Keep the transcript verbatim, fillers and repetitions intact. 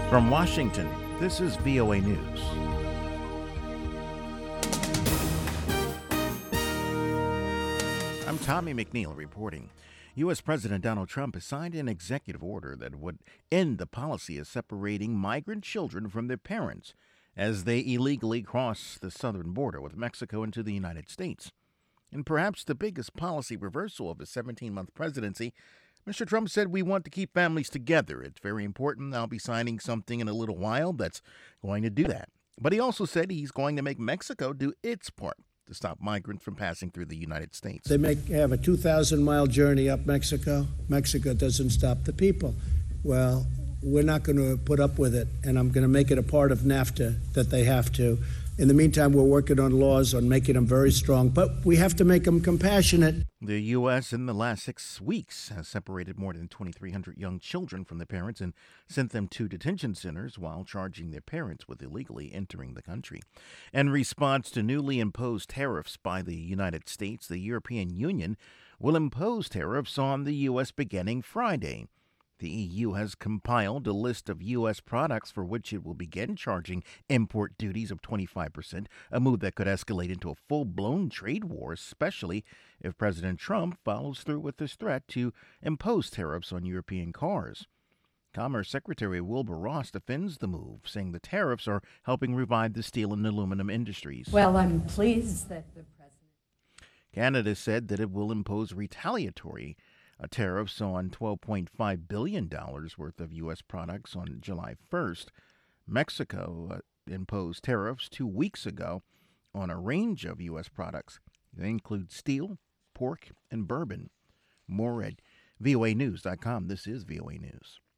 From Washington, this is V O A News. I'm Tommy McNeil reporting. U S. President Donald Trump has signed an executive order that would end the policy of separating migrant children from their parents as they illegally cross the southern border with Mexico into the United States. And perhaps the biggest policy reversal of his seventeen-month presidency, Mister Trump said, "We want to keep families together. It's very important. I'll be signing something in a little while that's going to do that." But he also said he's going to make Mexico do its part to stop migrants from passing through the United States. They make have a two thousand mile journey up Mexico. Mexico doesn't stop the people. Well, we're not going to put up with it, and I'm going to make it a part of NAFTA that they have to. In the meantime, we're working on laws on making them very strong, but we have to make them compassionate. The U S in the last six weeks has separated more than twenty-three hundred young children from their parents and sent them to detention centers while charging their parents with illegally entering the country. In response to newly imposed tariffs by the United States, the European Union will impose tariffs on the U S beginning Friday. The E U has compiled a list of U S products for which it will begin charging import duties of twenty-five percent, a move that could escalate into a full-blown trade war, especially if President Trump follows through with his threat to impose tariffs on European cars. Commerce Secretary Wilbur Ross defends the move, saying the tariffs are helping revive the steel and aluminum industries. Well, I'm pleased that the president... Canada said that it will impose retaliatory Uh, tariffs on twelve point five billion dollars worth of U S products on July first. Mexico uh, imposed tariffs two weeks ago on a range of U S products. They include steel, pork, and bourbon. More at V O A news dot com. This is V O A News.